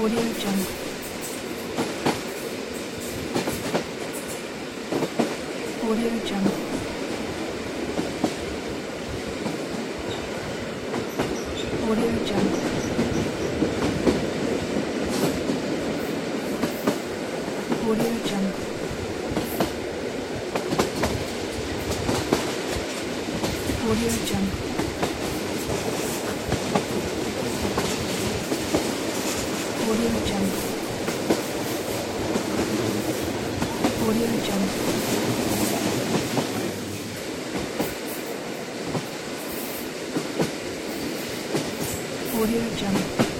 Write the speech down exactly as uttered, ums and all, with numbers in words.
Audio Jungle. Audio Jungle. Audio Jungle. Audio Jungle. Audio Jungle. Audio Jungle. Audio Jungle. Audio Jungle.